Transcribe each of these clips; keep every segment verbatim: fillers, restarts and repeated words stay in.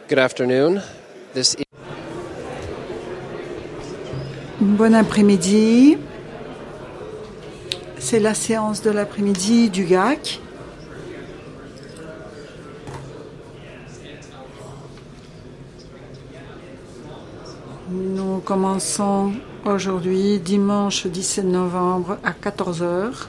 Good afternoon. This Bon après-midi. C'est la séance de l'après-midi du G A C. Nous commençons aujourd'hui, dimanche dix-sept novembre à quatorze heures.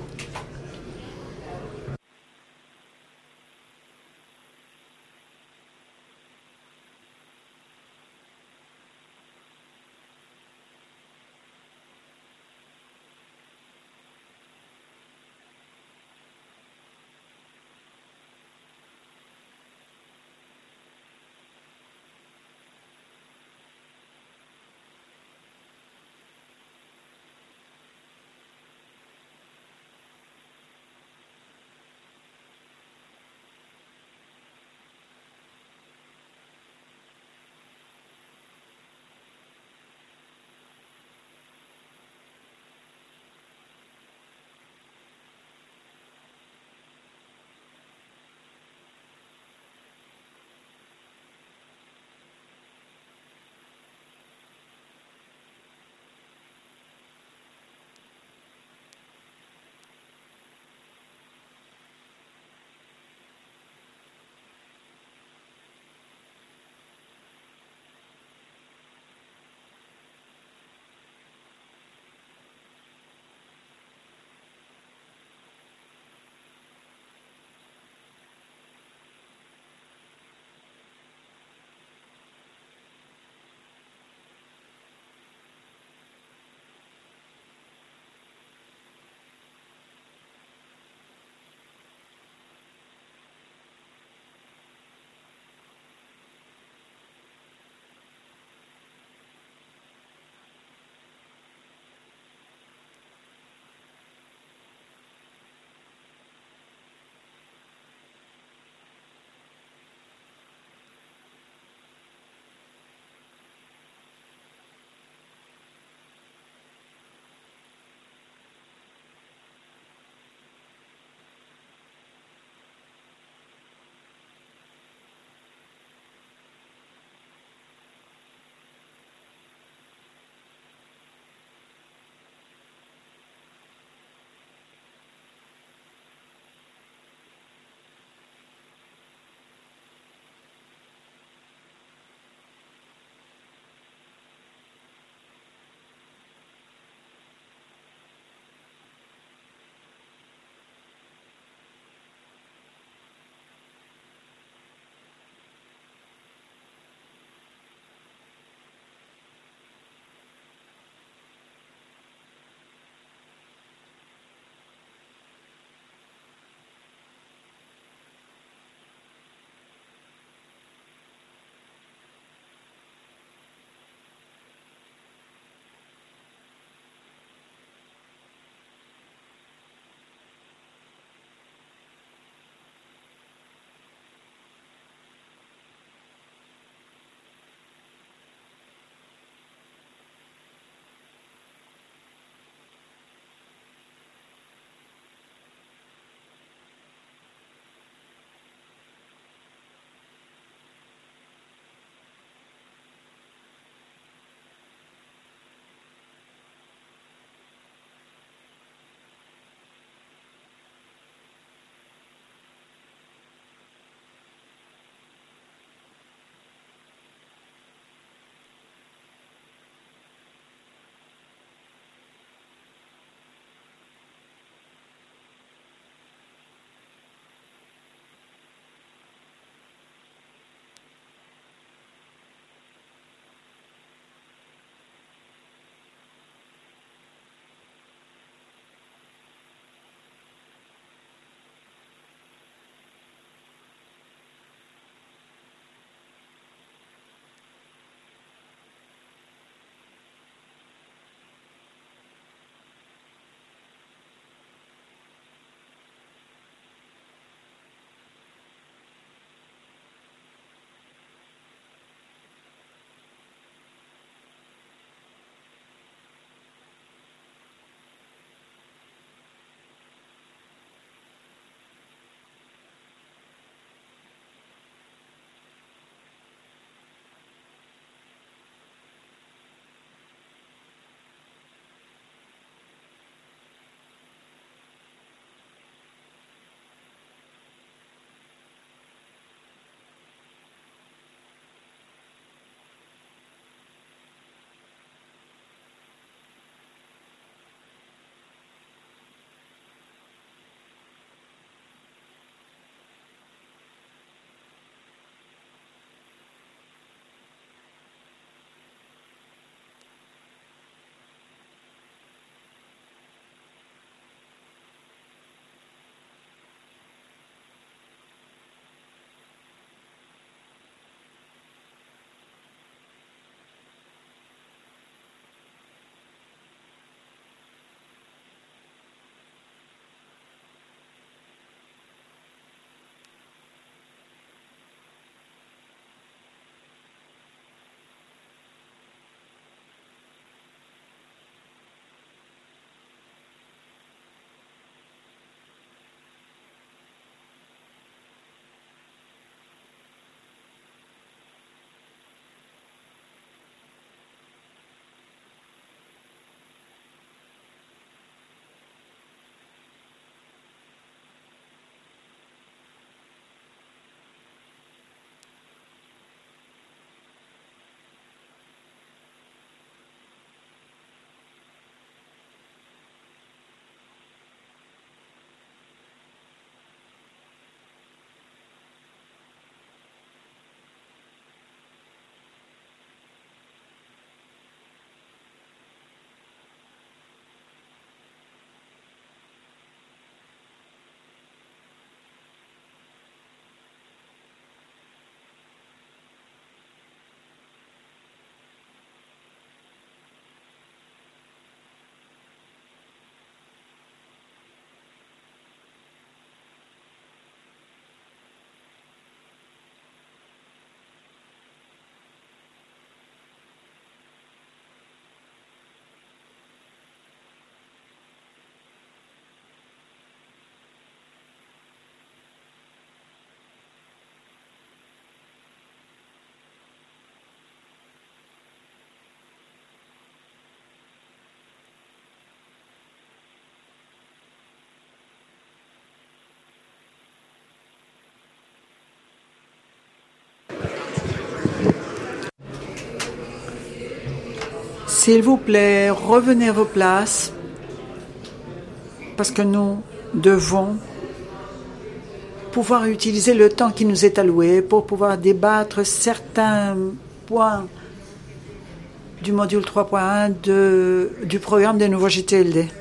S'il vous plaît, revenez à vos places parce que nous devons pouvoir utiliser le temps qui nous est alloué pour pouvoir débattre certains points du module trois point un de, du programme des nouveaux J T L D.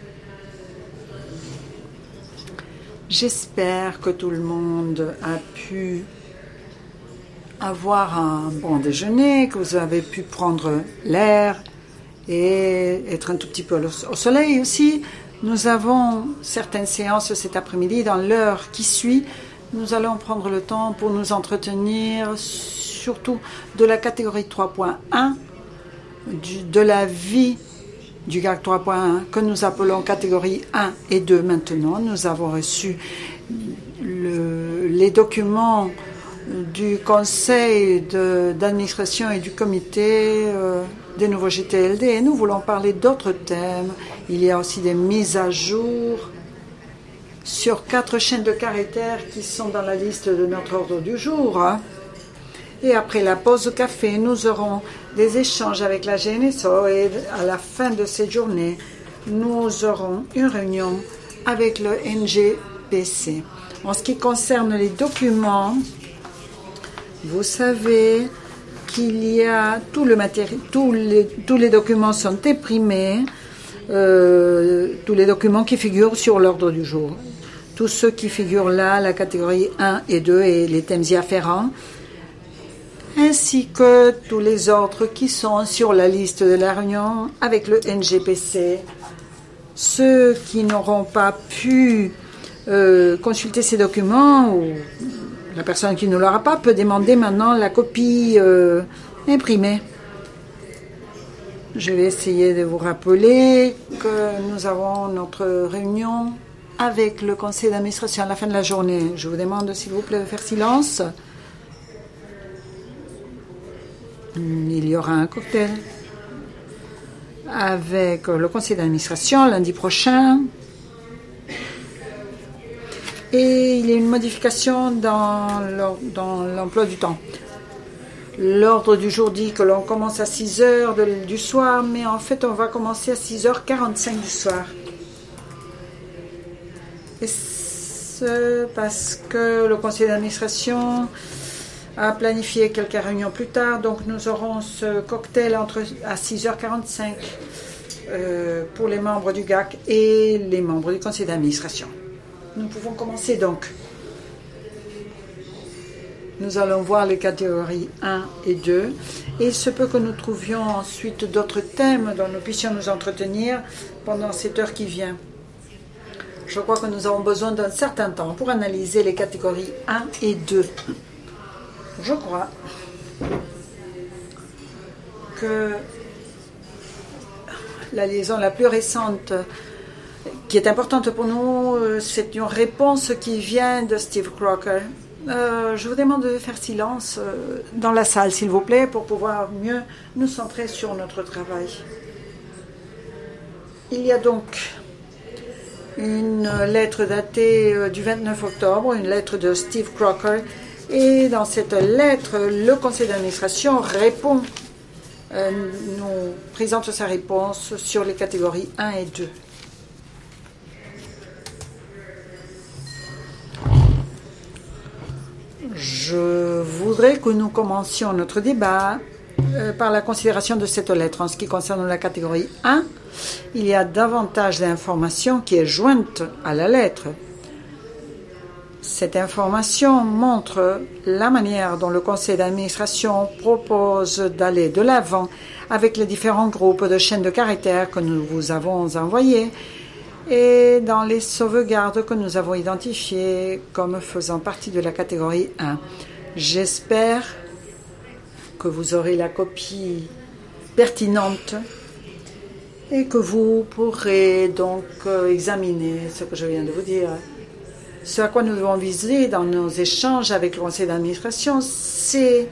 J'espère que tout le monde a pu avoir un bon déjeuner, que vous avez pu prendre l'air et être un tout petit peu au soleil aussi. Nous avons certaines séances cet après-midi. Dans l'heure qui suit, nous allons prendre le temps pour nous entretenir surtout de la catégorie trois point un, du, de la vie du G A C trois point un, que nous appelons catégorie un et deux maintenant. Nous avons reçu le, les documents du conseil de, d'administration et du comité euh, des nouveaux J T L D et nous voulons parler d'autres thèmes. Il y a aussi des mises à jour sur quatre chaînes de caractères qui sont dans la liste de notre ordre du jour. Hein. Et après la pause au café, nous aurons des échanges avec la G N S O et à la fin de cette journée, nous aurons une réunion avec le N G P C. En ce qui concerne les documents, vous savez qu'il y a tout le matériel, tous les, tous les documents sont imprimés, euh, tous les documents qui figurent sur l'ordre du jour. Tous ceux qui figurent là, la catégorie un et deux et les thèmes y afférents, ainsi que tous les autres qui sont sur la liste de la réunion avec le N G P C. Ceux qui n'auront pas pu euh, consulter ces documents ou la personne qui ne l'aura pas peut demander maintenant la copie euh, imprimée. Je vais essayer de vous rappeler que nous avons notre réunion avec le conseil d'administration à la fin de la journée. Je vous demande s'il vous plaît de faire silence. Il y aura un cocktail avec le conseil d'administration lundi prochain. Et il y a une modification dans l'emploi du temps. L'ordre du jour dit que l'on commence à six heures de, du soir, mais en fait on va commencer à six heures quarante-cinq du soir. Et c'est parce que le conseil d'administration a planifié quelques réunions plus tard, donc nous aurons ce cocktail entre, à six heures quarante-cinq euh, pour les membres du G A C et les membres du conseil d'administration. Nous pouvons commencer donc. Nous allons voir les catégories un et deux. Et il se peut que nous trouvions ensuite d'autres thèmes dont nous puissions nous entretenir pendant cette heure qui vient. Je crois que nous avons besoin d'un certain temps pour analyser les catégories un et deux. Je crois que la liaison la plus récente qui est importante pour nous, c'est une réponse qui vient de Steve Crocker. Euh, je vous demande de faire silence euh, dans la salle, s'il vous plaît, pour pouvoir mieux nous centrer sur notre travail. Il y a donc une lettre datée euh, du vingt-neuf octobre, une lettre de Steve Crocker, et dans cette lettre, le conseil d'administration répond, euh, nous présente sa réponse sur les catégories un et deux. Je voudrais que nous commencions notre débat euh, par la considération de cette lettre. En ce qui concerne la catégorie un, il y a davantage d'informations qui est jointe à la lettre. Cette information montre la manière dont le conseil d'administration propose d'aller de l'avant avec les différents groupes de chaînes de caractères que nous vous avons envoyés et dans les sauvegardes que nous avons identifiées comme faisant partie de la catégorie un. J'espère que vous aurez la copie pertinente et que vous pourrez donc examiner ce que je viens de vous dire. Ce à quoi nous devons viser dans nos échanges avec le conseil d'administration, c'est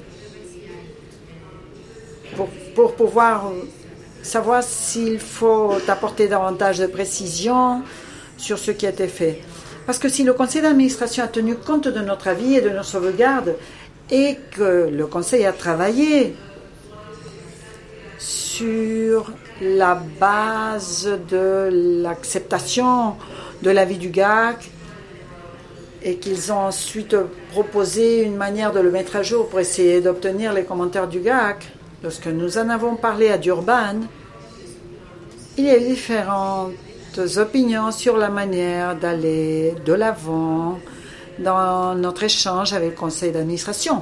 pour, pour pouvoir savoir s'il faut apporter davantage de précision sur ce qui a été fait. Parce que si le conseil d'administration a tenu compte de notre avis et de nos sauvegardes et que le conseil a travaillé sur la base de l'acceptation de l'avis du G A C et qu'ils ont ensuite proposé une manière de le mettre à jour pour essayer d'obtenir les commentaires du G A C. Lorsque nous en avons parlé à Durban, il y a eu différentes opinions sur la manière d'aller de l'avant dans notre échange avec le conseil d'administration.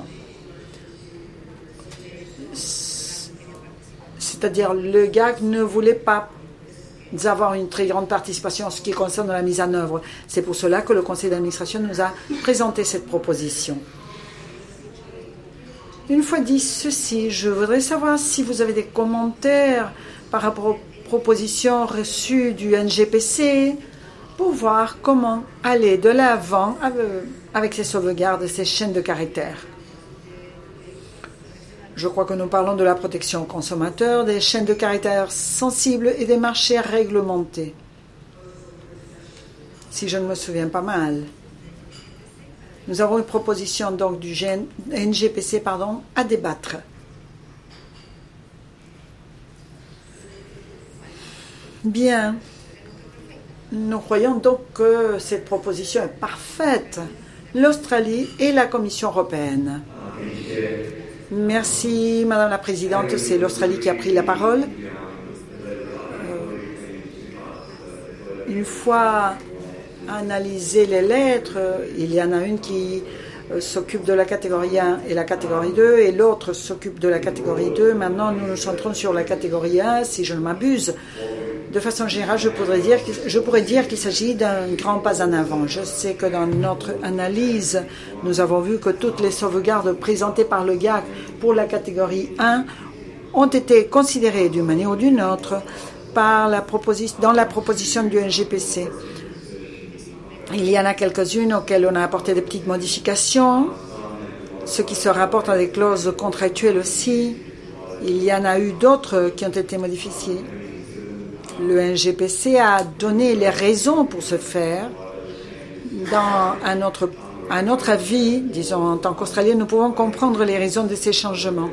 C'est-à-dire le G A C ne voulait pas avoir une très grande participation en ce qui concerne la mise en œuvre. C'est pour cela que le conseil d'administration nous a présenté cette proposition. Une fois dit ceci, je voudrais savoir si vous avez des commentaires par rapport aux propositions reçues du N G P C pour voir comment aller de l'avant avec ces sauvegardes et ces chaînes de caractères. Je crois que nous parlons de la protection aux consommateurs, des chaînes de caractères sensibles et des marchés réglementés. Si je ne me souviens pas mal. Nous avons une proposition donc du N G P C pardon, à débattre. Bien. Nous croyons donc que cette proposition est parfaite. L'Australie et la Commission européenne. Merci, Madame la Présidente. C'est l'Australie qui a pris la parole. Une fois analysé les lettres, il y en a une qui s'occupe de la catégorie un et la catégorie deux, et l'autre s'occupe de la catégorie deux. Maintenant, nous nous centrons sur la catégorie un, si je ne m'abuse. De façon générale, je pourrais dire, je pourrais dire qu'il s'agit d'un grand pas en avant. Je sais que dans notre analyse, nous avons vu que toutes les sauvegardes présentées par le G A C pour la catégorie un ont été considérées d'une manière ou d'une autre par la proposi- dans la proposition du N G P C. Il y en a quelques-unes auxquelles on a apporté des petites modifications, ce qui se rapporte à des clauses contractuelles aussi. Il y en a eu d'autres qui ont été modifiées. Le N G P C a donné les raisons pour ce faire. Dans un autre, un autre avis, disons en tant qu'Australiens, nous pouvons comprendre les raisons de ces changements.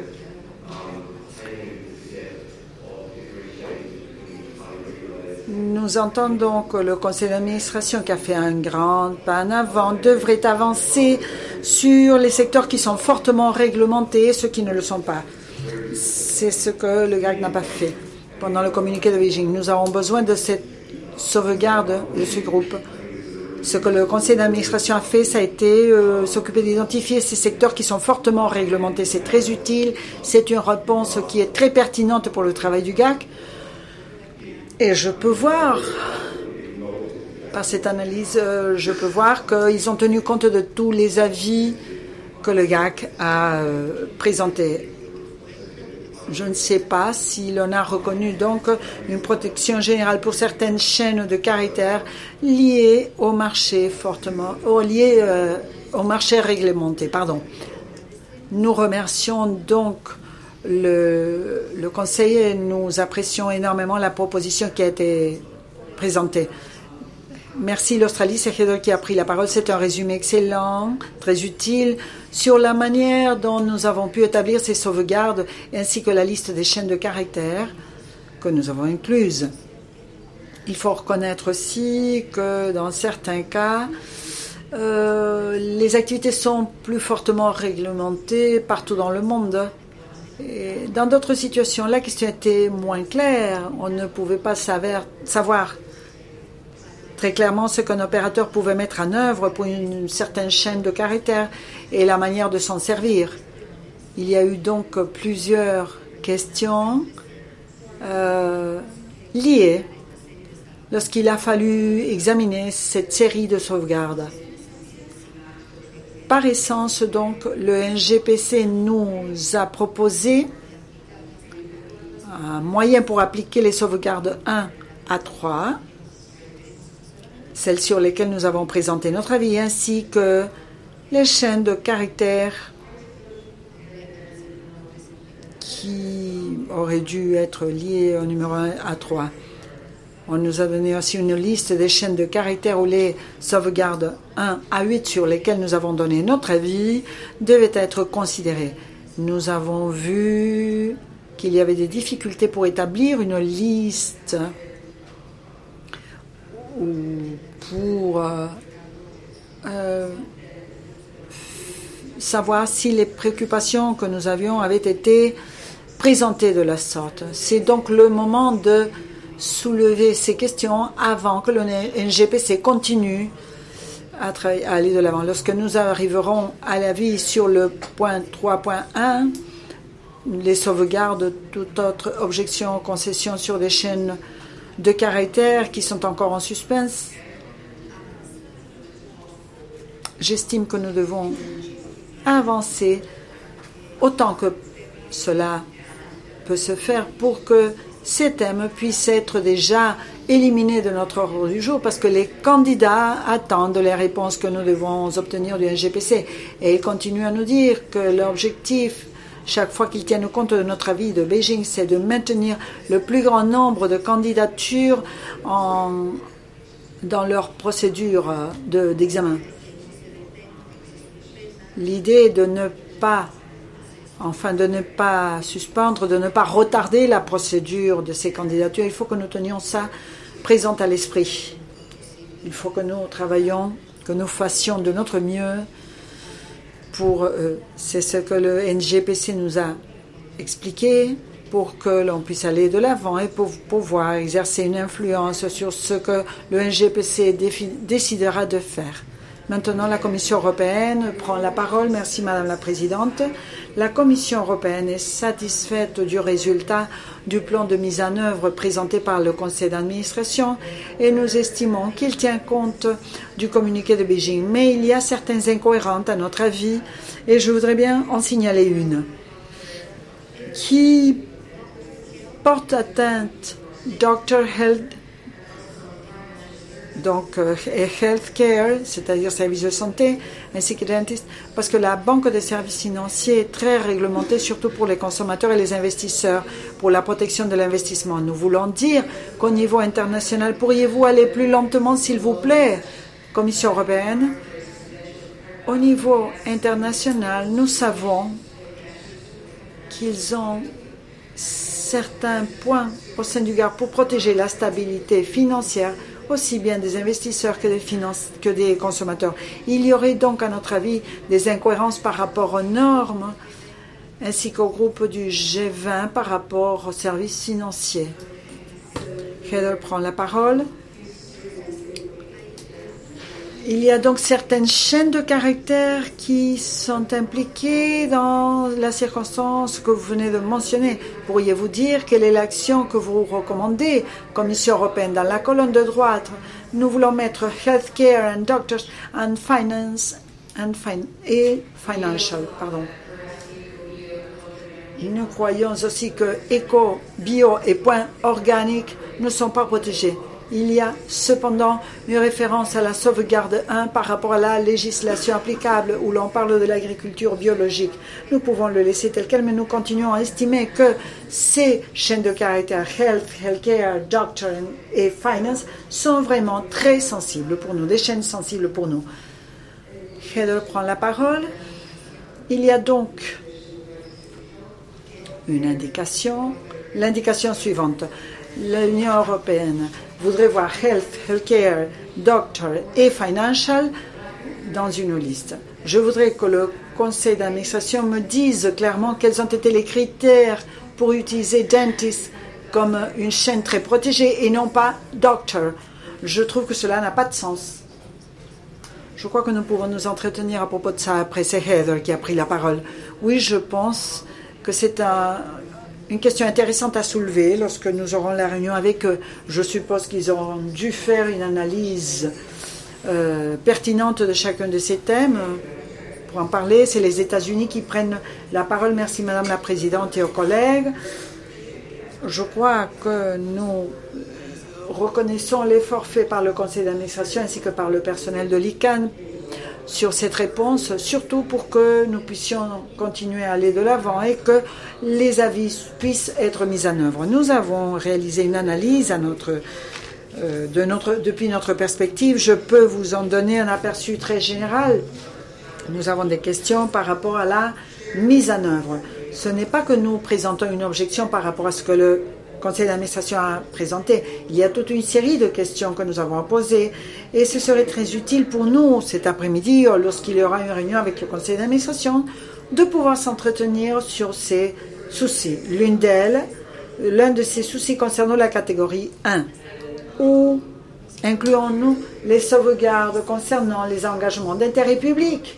Nous entendons que le conseil d'administration, qui a fait un grand pas en avant, devrait avancer sur les secteurs qui sont fortement réglementés et ceux qui ne le sont pas. C'est ce que le G A C n'a pas fait. Pendant le communiqué de Beijing, nous avons besoin de cette sauvegarde de ce groupe. Ce que le conseil d'administration a fait, ça a été euh, s'occuper d'identifier ces secteurs qui sont fortement réglementés. C'est très utile, c'est une réponse qui est très pertinente pour le travail du G A C. Et je peux voir, par cette analyse, euh, je peux voir qu'ils ont tenu compte de tous les avis que le G A C a euh, présentés. Je ne sais pas si l'on a reconnu donc une protection générale pour certaines chaînes de caractères liées au marché fortement, oh, liées euh, au marché réglementé. Pardon. Nous remercions donc le, le Conseil et nous apprécions énormément la proposition qui a été présentée. Merci l'Australie, c'est Heather qui a pris la parole. C'est un résumé excellent, très utile, sur la manière dont nous avons pu établir ces sauvegardes ainsi que la liste des chaînes de caractères que nous avons incluses. Il faut reconnaître aussi que dans certains cas, euh, les activités sont plus fortement réglementées partout dans le monde. Et dans d'autres situations, la question était moins claire. On ne pouvait pas savoir, savoir très clairement ce qu'un opérateur pouvait mettre en œuvre pour une certaine chaîne de caractères et la manière de s'en servir. Il y a eu donc plusieurs questions euh, liées lorsqu'il a fallu examiner cette série de sauvegardes. Par essence, donc, le N G P C nous a proposé un moyen pour appliquer les sauvegardes un à trois, celles sur lesquelles nous avons présenté notre avis, ainsi que les chaînes de caractères qui auraient dû être liées au numéro un à trois. On nous a donné aussi une liste des chaînes de caractères où les sauvegardes un à huit sur lesquelles nous avons donné notre avis devaient être considérées. Nous avons vu qu'il y avait des difficultés pour établir une liste ou pour euh, euh, savoir si les préoccupations que nous avions avaient été présentées de la sorte. C'est donc le moment de soulever ces questions avant que le N G P C continue à, à aller de l'avant. Lorsque nous arriverons à l'avis sur le point trois point un, les sauvegardes, toute autre objection, concession sur des chaînes de caractères qui sont encore en suspense, j'estime que nous devons avancer autant que cela peut se faire pour que ces thèmes puissent être déjà éliminés de notre ordre du jour, parce que les candidats attendent les réponses que nous devons obtenir du N G P C. Et ils continuent à nous dire que l'objectif, chaque fois qu'ils tiennent compte de notre avis de Beijing, c'est de maintenir le plus grand nombre de candidatures en, dans leur procédure de, d'examen. L'idée de ne pas, enfin de ne pas suspendre, de ne pas retarder la procédure de ces candidatures, il faut que nous tenions ça présent à l'esprit. Il faut que nous travaillions, que nous fassions de notre mieux pour, euh, c'est ce que le N G P C nous a expliqué, pour que l'on puisse aller de l'avant et pour pouvoir exercer une influence sur ce que le N G P C défi- décidera de faire. Maintenant, la Commission européenne prend la parole. Merci, Madame la Présidente. La Commission européenne est satisfaite du résultat du plan de mise en œuvre présenté par le Conseil d'administration et nous estimons qu'il tient compte du communiqué de Beijing. Mais il y a certaines incohérences, à notre avis, et je voudrais bien en signaler une qui porte atteinte docteur Health, donc euh, healthcare, c'est-à-dire services de santé, ainsi que dentistes, parce que la banque des services financiers est très réglementée, surtout pour les consommateurs et les investisseurs, pour la protection de l'investissement. Nous voulons dire qu'au niveau international, pourriez-vous aller plus lentement, s'il vous plaît, Commission européenne? Au niveau international, nous savons qu'ils ont certains points au sein du G A R pour protéger la stabilité financière aussi bien des investisseurs que des, finances, que des consommateurs. Il y aurait donc, à notre avis, des incohérences par rapport aux normes ainsi qu'au groupe du G vingt par rapport aux services financiers. Heather prend la parole. Il y a donc certaines chaînes de caractères qui sont impliquées dans la circonstance que vous venez de mentionner. Pourriez-vous dire quelle est l'action que vous recommandez, Commission européenne? Dans la colonne de droite, nous voulons mettre Healthcare and Doctors and Finance and fin et Financial. Pardon. Nous croyons aussi que éco, bio et points organiques ne sont pas protégés. Il y a cependant une référence à la sauvegarde un par rapport à la législation applicable où l'on parle de l'agriculture biologique. Nous pouvons le laisser tel quel, mais nous continuons à estimer que ces chaînes de caractère Health, Healthcare, Doctor et Finance sont vraiment très sensibles pour nous, des chaînes sensibles pour nous. Heather prend la parole. Il y a donc une indication, l'indication suivante. L'Union européenne voudrait voir Health, Healthcare, Doctor et Financial dans une liste. Je voudrais que le conseil d'administration me dise clairement quels ont été les critères pour utiliser Dentist comme une chaîne très protégée et non pas Doctor. Je trouve que cela n'a pas de sens. Je crois que nous pouvons nous entretenir à propos de ça après. C'est Heather qui a pris la parole. Oui, je pense que c'est un... une question intéressante à soulever lorsque nous aurons la réunion avec eux. Je suppose qu'ils auront dû faire une analyse euh, pertinente de chacun de ces thèmes. Pour en parler, c'est les États-Unis qui prennent la parole. Merci Madame la Présidente et aux collègues. Je crois que nous reconnaissons l'effort fait par le Conseil d'administration ainsi que par le personnel de l'I C A N sur cette réponse, surtout pour que nous puissions continuer à aller de l'avant et que les avis puissent être mis en œuvre. Nous avons réalisé une analyse à notre, euh, de notre, depuis notre perspective. Je peux vous en donner un aperçu très général. Nous avons des questions par rapport à la mise en œuvre. Ce n'est pas que nous présentons une objection par rapport à ce que le conseil d'administration a présenté. Il y a toute une série de questions que nous avons posées et ce serait très utile pour nous cet après-midi, lorsqu'il y aura une réunion avec le conseil d'administration, de pouvoir s'entretenir sur ces soucis. L'une d'elles, l'un de ces soucis concernant la catégorie un, où incluons-nous les sauvegardes concernant les engagements d'intérêt public.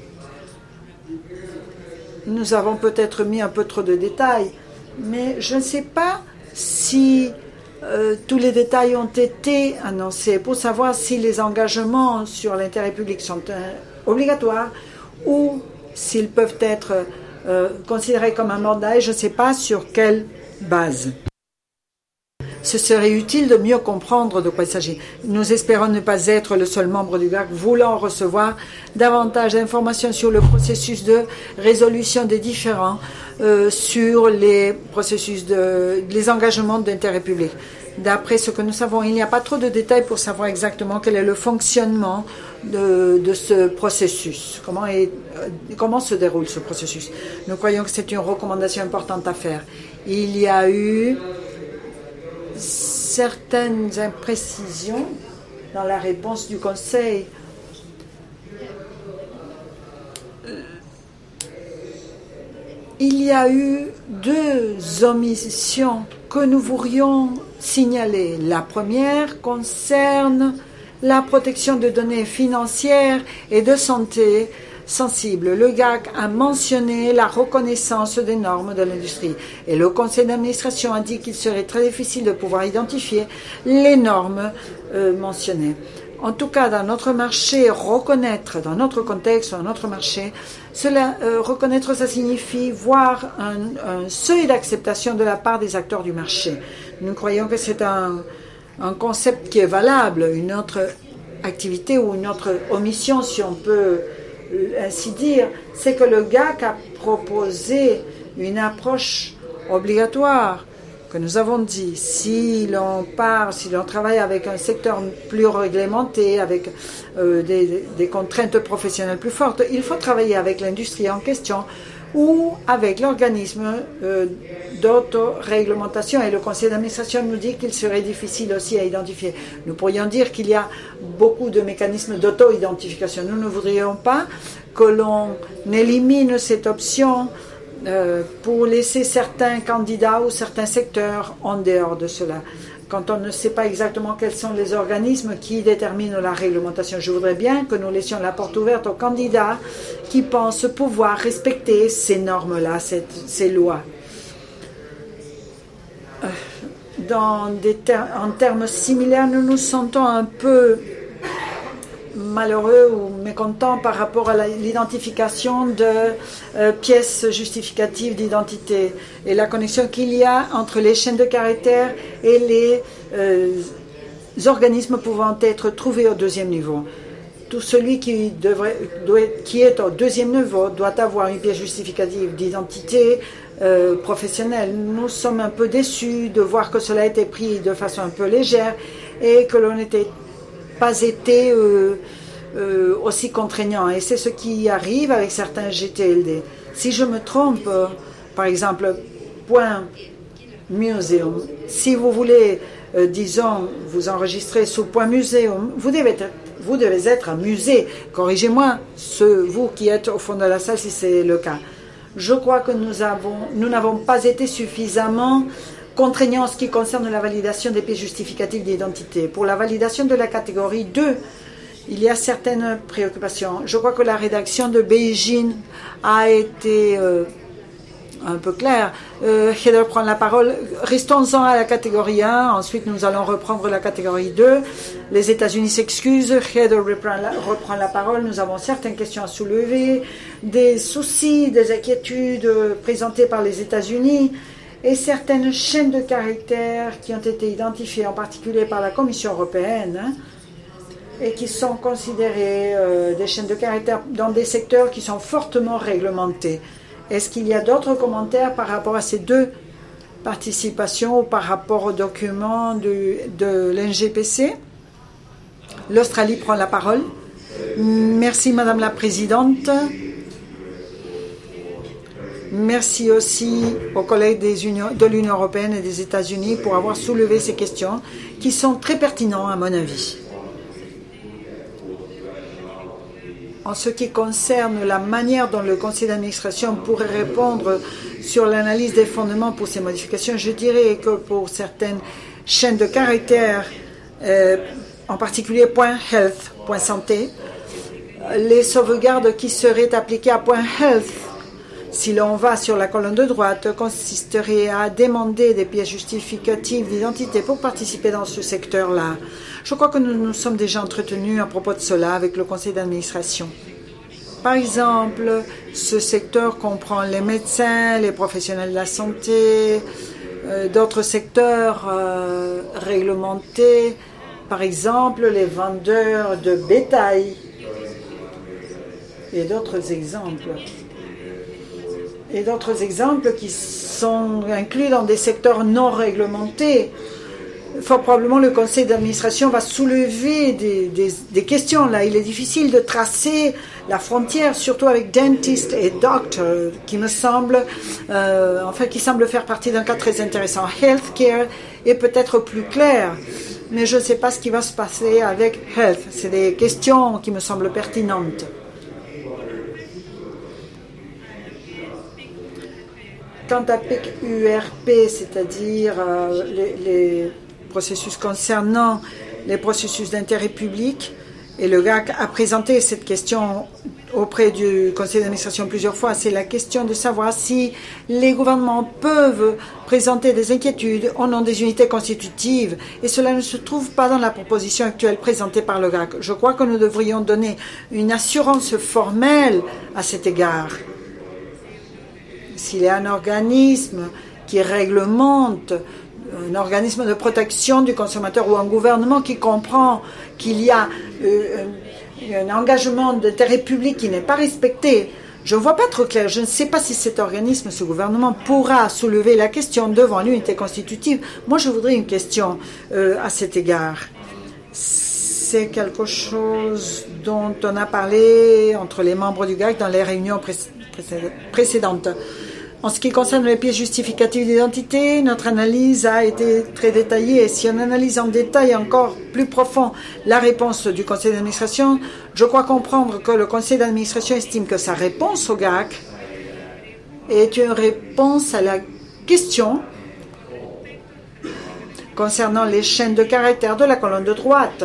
Nous avons peut-être mis un peu trop de détails, mais je ne sais pas si euh, tous les détails ont été annoncés pour savoir si les engagements sur l'intérêt public sont euh, obligatoires ou s'ils peuvent être euh, considérés comme un mandat et je ne sais pas sur quelle base. Ce serait utile de mieux comprendre de quoi il s'agit. Nous espérons ne pas être le seul membre du G A C voulant recevoir davantage d'informations sur le processus de résolution des différends euh, sur les processus de les engagements d'intérêt public. D'après ce que nous savons, il n'y a pas trop de détails pour savoir exactement quel est le fonctionnement de, de ce processus, comment, est, euh, comment se déroule ce processus. Nous croyons que c'est une recommandation importante à faire. Il y a eu certaines imprécisions dans la réponse du Conseil. Il y a eu deux omissions que nous voudrions signaler. La première concerne la protection de données financières et de santé sensible. Le G A C a mentionné la reconnaissance des normes de l'industrie et le conseil d'administration a dit qu'il serait très difficile de pouvoir identifier les normes euh, mentionnées. En tout cas, dans notre marché, reconnaître, dans notre contexte, dans notre marché, cela, euh, reconnaître, ça signifie voir un, un seuil d'acceptation de la part des acteurs du marché. Nous croyons que c'est un, un concept qui est valable. Une autre activité ou une autre omission, si on peut ainsi dire, c'est que le G A C a proposé une approche obligatoire que nous avons dit. Si l'on part, si l'on travaille avec un secteur plus réglementé, avec euh, des, des contraintes professionnelles plus fortes, il faut travailler avec l'industrie en question ou avec l'organisme euh, d'autoréglementation. Et le conseil d'administration nous dit qu'il serait difficile aussi à identifier. Nous pourrions dire qu'il y a beaucoup de mécanismes d'auto-identification. Nous ne voudrions pas que l'on élimine cette option euh, pour laisser certains candidats ou certains secteurs en dehors de cela. Quand on ne sait pas exactement quels sont les organismes qui déterminent la réglementation. Je voudrais bien que nous laissions la porte ouverte aux candidats qui pensent pouvoir respecter ces normes-là, cette, ces lois. Dans des ter- en termes similaires, nous nous sentons un peu malheureux ou mécontents par rapport à la, l'identification de euh, pièces justificatives d'identité et la connexion qu'il y a entre les chaînes de caractères et les euh, organismes pouvant être trouvés au deuxième niveau. Tout celui qui, devrait, doit, qui est au deuxième niveau doit avoir une pièce justificative d'identité euh, professionnelle. Nous sommes un peu déçus de voir que cela a été pris de façon un peu légère et que l'on n'était pas été euh, euh, aussi contraignant. Et c'est ce qui arrive avec certains G T L D. Si je me trompe, euh, par exemple, point museum, si vous voulez, euh, disons, vous enregistrer sous point museum, vous devez être, vous devez être un musée. Corrigez-moi, ceux, vous qui êtes au fond de la salle, si c'est le cas. Je crois que nous avons, nous n'avons pas été suffisamment contraignant en ce qui concerne la validation des pièces justificatives d'identité. Pour la validation de la catégorie deux, il y a certaines préoccupations. Je crois que la rédaction de Beijing a été euh, un peu claire. Euh, Heather prend la parole. Restons-en à la catégorie un. Ensuite, nous allons reprendre la catégorie deux. Les États-Unis s'excusent. Heather reprend la, reprend la parole. Nous avons certaines questions à soulever, des soucis, des inquiétudes présentées par les États-Unis et certaines chaînes de caractères qui ont été identifiées en particulier par la Commission européenne hein, et qui sont considérées euh, des chaînes de caractères dans des secteurs qui sont fortement réglementés. Est-ce qu'il y a d'autres commentaires par rapport à ces deux participations ou par rapport aux documents du, de l'N G P C? L'Australie prend la parole. Merci Madame la Présidente. Merci aussi aux collègues des Unions, de l'Union européenne et des États-Unis pour avoir soulevé ces questions qui sont très pertinentes à mon avis. En ce qui concerne la manière dont le conseil d'administration pourrait répondre sur l'analyse des fondements pour ces modifications, je dirais que pour certaines chaînes de caractères, euh, en particulier .health, .santé, les sauvegardes qui seraient appliquées à .health, si l'on va sur la colonne de droite, consisteraient à demander des pièces justificatives d'identité pour participer dans ce secteur-là. Je crois que nous nous sommes déjà entretenus à propos de cela avec le conseil d'administration. Par exemple, ce secteur comprend les médecins, les professionnels de la santé, euh, d'autres secteurs euh, réglementés, par exemple les vendeurs de bétail et d'autres exemples. Et d'autres exemples qui sont inclus dans des secteurs non réglementés. Fort probablement, le conseil d'administration va soulever des, des, des questions. Là, il est difficile de tracer la frontière, surtout avec dentist et doctor, qui me semble, euh, enfin, qui semble faire partie d'un cas très intéressant. Healthcare est peut-être plus clair, mais je ne sais pas ce qui va se passer avec health. C'est des questions qui me semblent pertinentes. Quant à P C U R P, c'est-à-dire euh, les, les processus concernant les processus d'intérêt public, et le G A C a présenté cette question auprès du conseil d'administration plusieurs fois, c'est la question de savoir si les gouvernements peuvent présenter des inquiétudes au nom des unités constitutives, et cela ne se trouve pas dans la proposition actuelle présentée par le G A C. Je crois que nous devrions donner une assurance formelle à cet égard. S'il y a un organisme qui réglemente, un organisme de protection du consommateur ou un gouvernement qui comprend qu'il y a euh, un engagement d'intérêt public qui n'est pas respecté, je ne vois pas trop clair. Je ne sais pas si cet organisme, ce gouvernement, pourra soulever la question devant l'unité constitutive. Moi, je voudrais une question euh, à cet égard. C'est quelque chose dont on a parlé entre les membres du G A C dans les réunions pré- précédentes. En ce qui concerne les pièces justificatives d'identité, notre analyse a été très détaillée. Et si on analyse en détail encore plus profond la réponse du conseil d'administration, je crois comprendre que le conseil d'administration estime que sa réponse au G A C est une réponse à la question concernant les chaînes de caractères de la colonne de droite.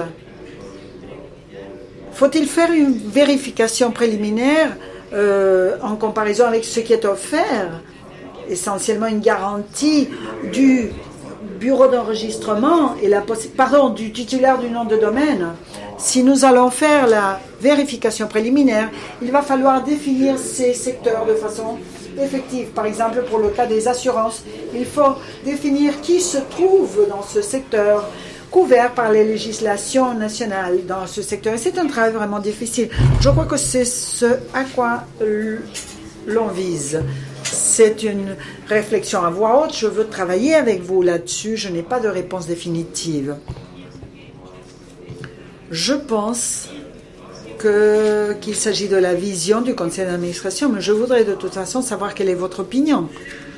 Faut-il faire une vérification préliminaire Euh, en comparaison avec ce qui est offert, essentiellement une garantie du bureau d'enregistrement et la pardon du titulaire du nom de domaine. Si nous allons faire la vérification préliminaire, il va falloir définir ces secteurs de façon effective. Par exemple, pour le cas des assurances, il faut définir qui se trouve dans ce secteur couvert par les législations nationales dans ce secteur. Et c'est un travail vraiment difficile. Je crois que c'est ce à quoi l'on vise. C'est une réflexion à voix haute. Je veux travailler avec vous là-dessus. Je n'ai pas de réponse définitive. Je pense que, qu'il s'agit de la vision du conseil d'administration, mais je voudrais de toute façon savoir quelle est votre opinion.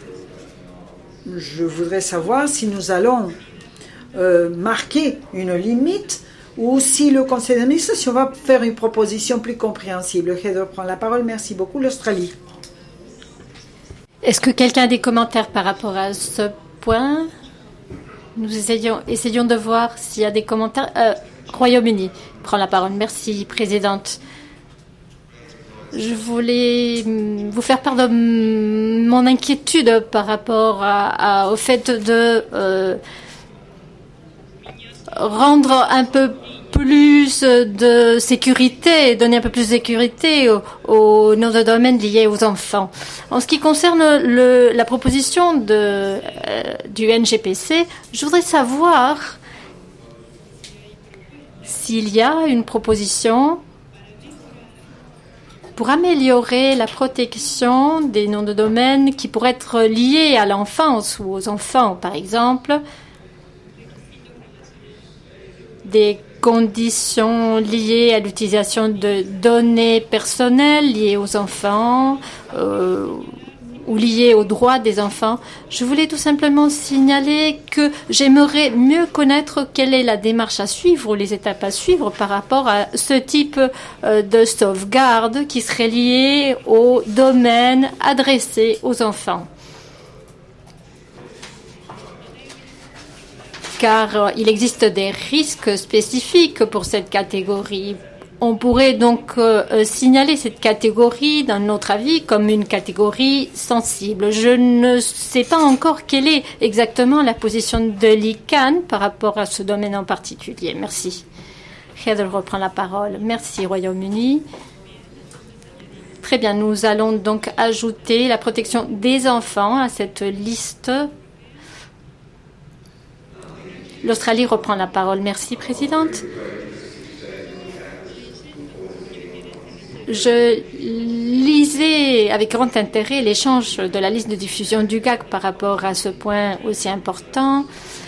Je voudrais savoir si nous allons Euh, marquer une limite ou si le conseil d'administration va faire une proposition plus compréhensible. Heather prend la parole. Merci beaucoup. L'Australie. Est-ce que quelqu'un a des commentaires par rapport à ce point? Nous essayons, essayons de voir s'il y a des commentaires. Euh, Royaume-Uni prend la parole. Merci, Présidente. Je voulais vous faire part de mon inquiétude par rapport à, à, au fait de euh, rendre un peu plus de sécurité, donner un peu plus de sécurité aux, aux noms de domaine liés aux enfants. En ce qui concerne le, la proposition de, euh, du N G P C, je voudrais savoir s'il y a une proposition pour améliorer la protection des noms de domaine qui pourraient être liés à l'enfance ou aux enfants, par exemple, des conditions liées à l'utilisation de données personnelles liées aux enfants euh, ou liées aux droits des enfants, je voulais tout simplement signaler que j'aimerais mieux connaître quelle est la démarche à suivre ou les étapes à suivre par rapport à ce type euh, de sauvegarde qui serait lié au domaine adressé aux enfants. Car euh, il existe des risques spécifiques pour cette catégorie. On pourrait donc euh, signaler cette catégorie, dans notre avis, comme une catégorie sensible. Je ne sais pas encore quelle est exactement la position de l'I C A N par rapport à ce domaine en particulier. Merci. Heather reprend la parole. Merci, Royaume-Uni. Très bien, nous allons donc ajouter la protection des enfants à cette liste. L'Australie reprend la parole. Merci, Présidente. Je lisais avec grand intérêt l'échange de la liste de diffusion du G A C par rapport à ce point aussi important.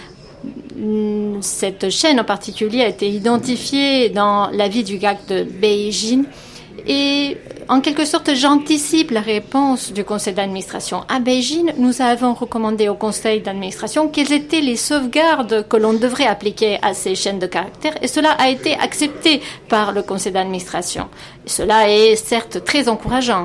Cette chaîne en particulier a été identifiée dans l'avis du G A C de Beijing et en quelque sorte j'anticipe la réponse du conseil d'administration. À Beijing, nous avons recommandé au conseil d'administration quelles étaient les sauvegardes que l'on devrait appliquer à ces chaînes de caractères et cela a été accepté par le conseil d'administration. Cela est certes très encourageant.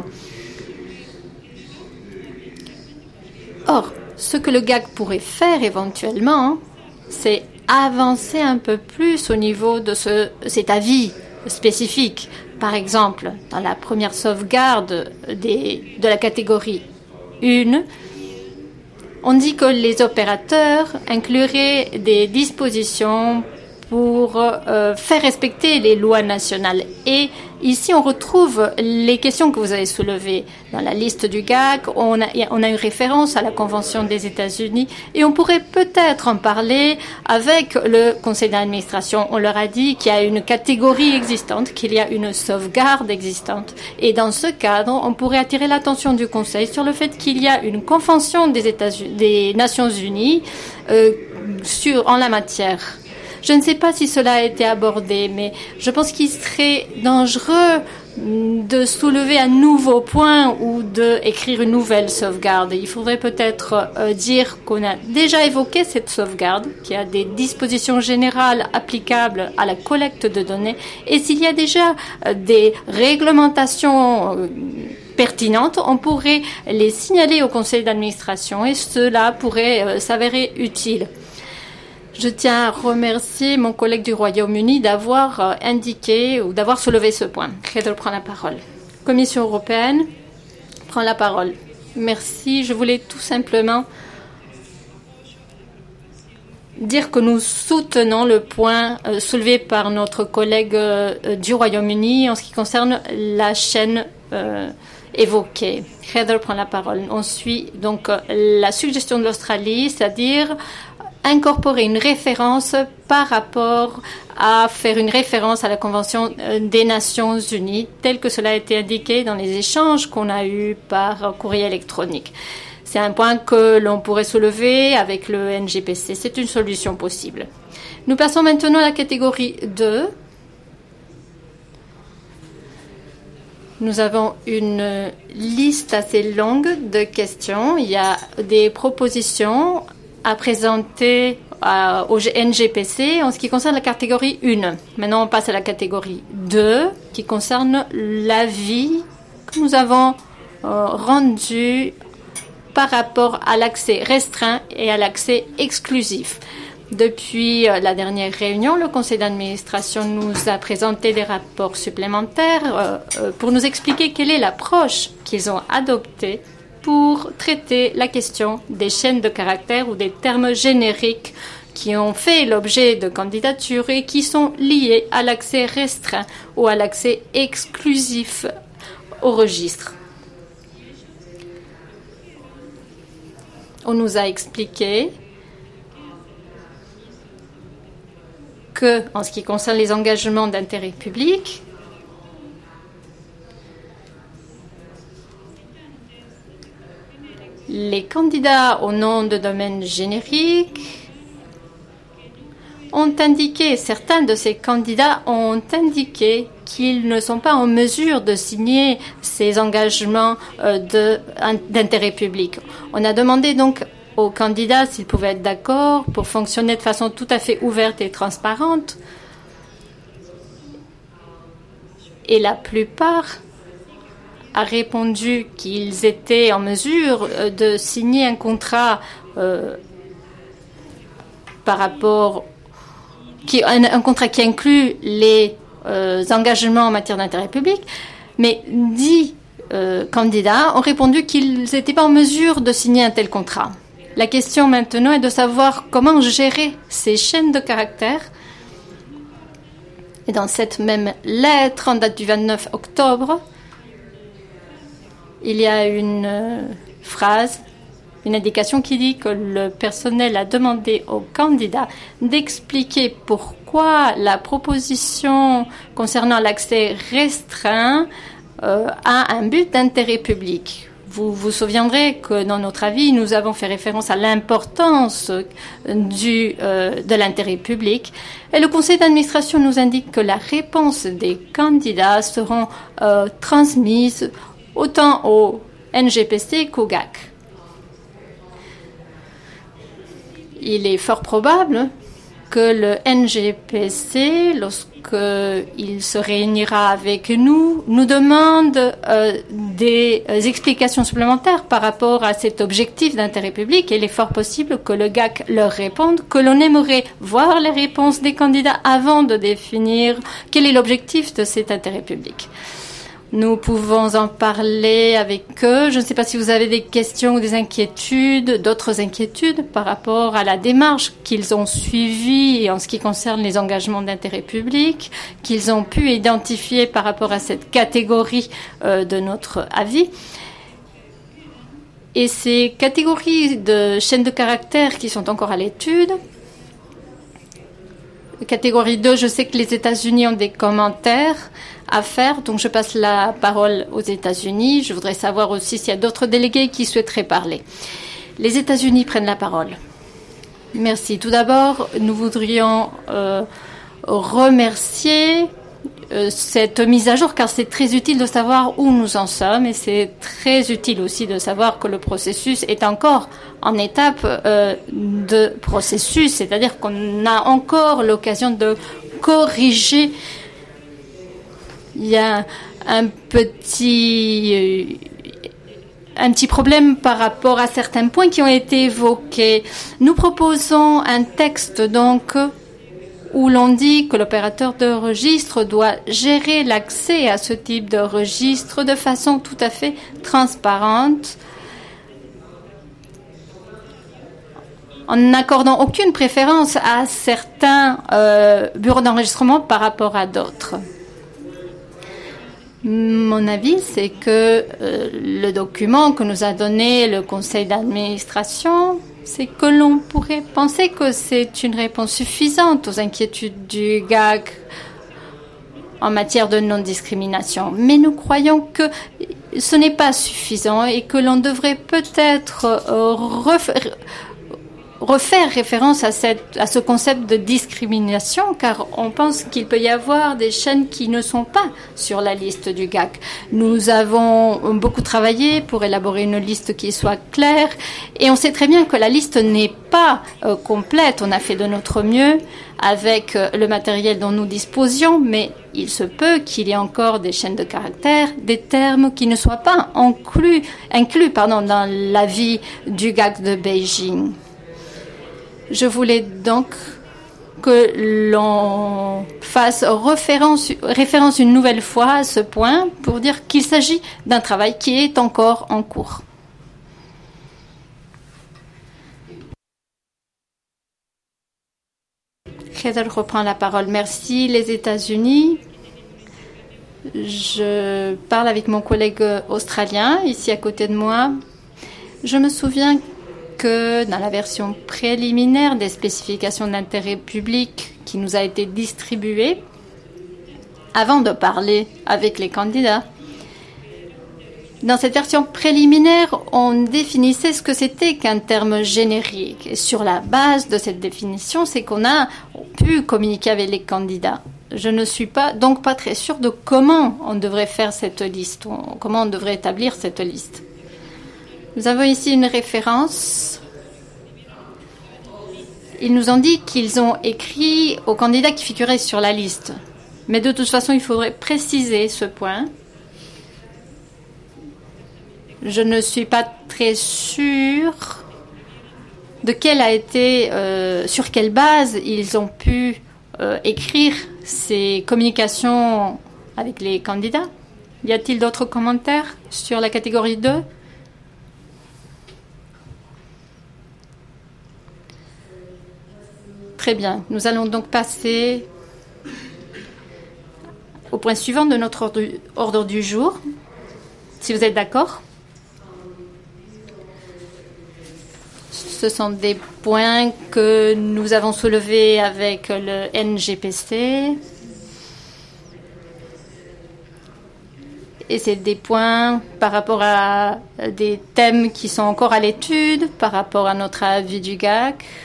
Or, ce que le G A C pourrait faire éventuellement, c'est avancer un peu plus au niveau de ce, cet avis spécifique. Par exemple, dans la première sauvegarde des, de la catégorie un, on dit que les opérateurs incluraient des dispositions pour euh, faire respecter les lois nationales. Et ici, on retrouve les questions que vous avez soulevées. Dans la liste du G A C, on a, on a une référence à la Convention des États-Unis et on pourrait peut-être en parler avec le conseil d'administration. On leur a dit qu'il y a une catégorie existante, qu'il y a une sauvegarde existante. Et dans ce cadre, on pourrait attirer l'attention du conseil sur le fait qu'il y a une Convention des, États-Unis, des Nations Unies euh, sur, en la matière. Je ne sais pas si cela a été abordé, mais je pense qu'il serait dangereux de soulever un nouveau point ou d'écrire une nouvelle sauvegarde. Il faudrait peut-être euh, dire qu'on a déjà évoqué cette sauvegarde, qu'il y a des dispositions générales applicables à la collecte de données, et s'il y a déjà euh, des réglementations euh, pertinentes, on pourrait les signaler au conseil d'administration et cela pourrait euh, s'avérer utile. Je tiens à remercier mon collègue du Royaume-Uni d'avoir indiqué ou d'avoir soulevé ce point. Heather prend la parole. Commission européenne prend la parole. Merci. Je voulais tout simplement dire que nous soutenons le point euh, soulevé par notre collègue euh, du Royaume-Uni en ce qui concerne la chaîne euh, évoquée. Heather prend la parole. On suit donc euh, la suggestion de l'Australie, c'est-à-dire incorporer une référence par rapport à faire une référence à la Convention des Nations Unies, tel que cela a été indiqué dans les échanges qu'on a eus par courrier électronique. C'est un point que l'on pourrait soulever avec le N G P C. C'est une solution possible. Nous passons maintenant à la catégorie deux. Nous avons une liste assez longue de questions. Il y a des propositions à présenter euh, au N G P C en ce qui concerne la catégorie un. Maintenant, on passe à la catégorie deux, qui concerne l'avis que nous avons euh, rendu par rapport à l'accès restreint et à l'accès exclusif. Depuis euh, la dernière réunion, le conseil d'administration nous a présenté des rapports supplémentaires euh, euh, pour nous expliquer quelle est l'approche qu'ils ont adoptée pour traiter la question des chaînes de caractères ou des termes génériques qui ont fait l'objet de candidatures et qui sont liés à l'accès restreint ou à l'accès exclusif au registre. On nous a expliqué que, en ce qui concerne les engagements d'intérêt public, les candidats au nom de domaine générique ont indiqué, certains de ces candidats ont indiqué qu'ils ne sont pas en mesure de signer ces engagements euh, de, d'intérêt public. On a demandé donc aux candidats s'ils pouvaient être d'accord pour fonctionner de façon tout à fait ouverte et transparente. Et la plupart a répondu qu'ils étaient en mesure de signer un contrat euh, par rapport qui un, un contrat qui inclut les euh, engagements en matière d'intérêt public, mais dix euh, candidats ont répondu qu'ils n'étaient pas en mesure de signer un tel contrat. La question maintenant est de savoir comment gérer ces chaînes de caractères. Et dans cette même lettre, en date du vingt-neuf octobre, il y a une euh, phrase, une indication qui dit que le personnel a demandé aux candidats d'expliquer pourquoi la proposition concernant l'accès restreint euh, a un but d'intérêt public. Vous vous souviendrez que dans notre avis, nous avons fait référence à l'importance du, euh, de l'intérêt public. Et le conseil d'administration nous indique que la réponse des candidats seront euh, transmises autant au N G P C qu'au G A C. Il est fort probable que le N G P C, lorsqu'il se réunira avec nous, nous demande euh, des euh, explications supplémentaires par rapport à cet objectif d'intérêt public. Et il est fort possible que le G A C leur réponde que l'on aimerait voir les réponses des candidats avant de définir quel est l'objectif de cet intérêt public. Nous pouvons en parler avec eux. Je ne sais pas si vous avez des questions ou des inquiétudes, d'autres inquiétudes par rapport à la démarche qu'ils ont suivie en ce qui concerne les engagements d'intérêt public, qu'ils ont pu identifier par rapport à cette catégorie euh, de notre avis. Et ces catégories de chaînes de caractères qui sont encore à l'étude, catégorie deux, je sais que les États-Unis ont des commentaires à faire, donc je passe la parole aux États-Unis. Je voudrais savoir aussi s'il y a d'autres délégués qui souhaiteraient parler. Les États-Unis prennent la parole. Merci. Tout d'abord, nous voudrions euh, remercier euh, cette mise à jour, car c'est très utile de savoir où nous en sommes, et c'est très utile aussi de savoir que le processus est encore en étape euh, de processus, c'est-à-dire qu'on a encore l'occasion de corriger. Il y a un petit, un petit problème par rapport à certains points qui ont été évoqués. Nous proposons un texte donc où l'on dit que l'opérateur de registre doit gérer l'accès à ce type de registre de façon tout à fait transparente, en n'accordant aucune préférence à certains euh, bureaux d'enregistrement par rapport à d'autres. Mon avis, c'est que euh, le document que nous a donné le conseil d'administration, c'est que l'on pourrait penser que c'est une réponse suffisante aux inquiétudes du G A C en matière de non-discrimination. Mais nous croyons que ce n'est pas suffisant et que l'on devrait peut-être euh, refaire refaire référence à, cette, à ce concept de discrimination, car on pense qu'il peut y avoir des chaînes qui ne sont pas sur la liste du G A C. Nous avons beaucoup travaillé pour élaborer une liste qui soit claire, et on sait très bien que la liste n'est pas euh, complète. On a fait de notre mieux avec euh, le matériel dont nous disposions, mais il se peut qu'il y ait encore des chaînes de caractères, des termes qui ne soient pas inclus, inclus pardon, dans l'avis du G A C de Beijing. Je voulais donc que l'on fasse référence, référence une nouvelle fois à ce point pour dire qu'il s'agit d'un travail qui est encore en cours. Heather reprend la parole. Merci. Les États-Unis. Je parle avec mon collègue australien ici à côté de moi. Je me souviens que dans la version préliminaire des spécifications d'intérêt public qui nous a été distribuée, avant de parler avec les candidats, dans cette version préliminaire, on définissait ce que c'était qu'un terme générique. Et sur la base de cette définition, c'est qu'on a pu communiquer avec les candidats. Je ne suis pas, donc pas très sûre de comment on devrait faire cette liste, comment on devrait établir cette liste. Nous avons ici une référence. Ils nous ont dit qu'ils ont écrit aux candidats qui figuraient sur la liste. Mais de toute façon, il faudrait préciser ce point. Je ne suis pas très sûre de quelle a été, euh, sur quelle base ils ont pu euh, écrire ces communications avec les candidats. Y a-t-il d'autres commentaires sur la catégorie deux? Très bien. Nous allons donc passer au point suivant de notre ordre, ordre du jour, si vous êtes d'accord. Ce sont des points que nous avons soulevés avec le N G P C. Et c'est des points par rapport à des thèmes qui sont encore à l'étude, par rapport à notre avis du G A C.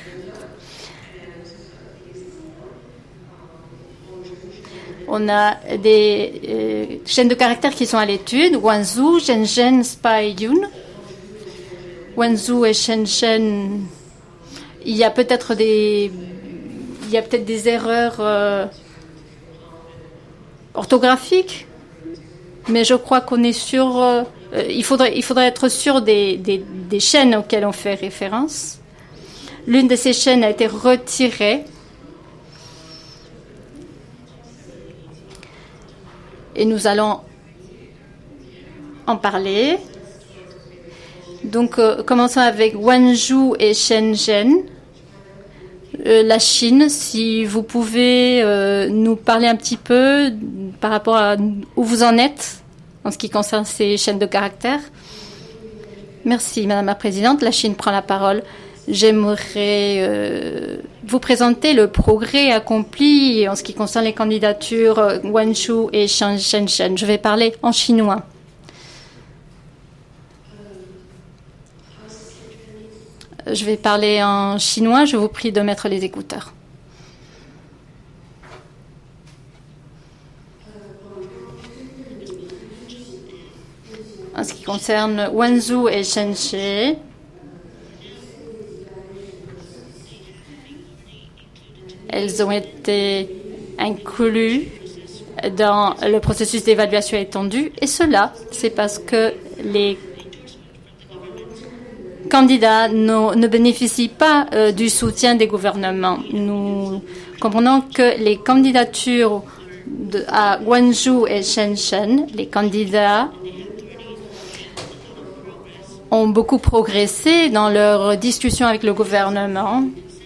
On a des euh, chaînes de caractères qui sont à l'étude. Wanzhou, Shenzhen, Spai, Yun. Wanzhou et Shenzhen, il y a peut-être des, il y a peut-être des erreurs euh, orthographiques, mais je crois qu'on est sûr. Euh, il faudrait, il faudrait être sûr des, des, des chaînes auxquelles on fait référence. L'une de ces chaînes a été retirée. Et nous allons en parler. Donc, euh, commençons avec Wanzhou et Shenzhen. Euh, la Chine, si vous pouvez euh, nous parler un petit peu par rapport à où vous en êtes en ce qui concerne ces chaînes de caractères. Merci, Madame la Présidente. La Chine prend la parole. J'aimerais euh, vous présenter le progrès accompli en ce qui concerne les candidatures euh, Wanzhou et Shenzhen. Je vais parler en chinois. Je vais parler en chinois. Je vous prie de mettre les écouteurs. En ce qui concerne Wanzhou et Shenzhen, elles ont été incluses dans le processus d'évaluation étendue. Et cela, c'est parce que les candidats ne, ne bénéficient pas euh, du soutien des gouvernements. Nous comprenons que les candidatures de, à Wanzhou et Shenzhen, les candidats ont beaucoup progressé dans leurs discussions avec le gouvernement.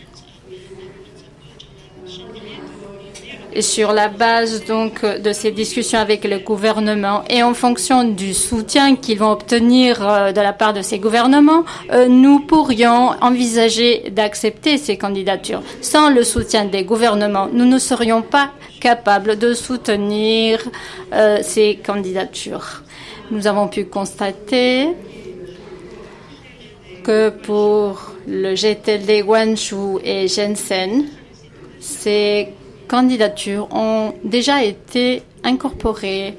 Et sur la base donc de ces discussions avec le gouvernement et en fonction du soutien qu'ils vont obtenir euh, de la part de ces gouvernements, euh, nous pourrions envisager d'accepter ces candidatures. Sans le soutien des gouvernements, nous ne serions pas capables de soutenir euh, ces candidatures. Nous avons pu constater que pour le G T L D Wanzhou et Shenzhen, ces candidatures ont déjà été incorporées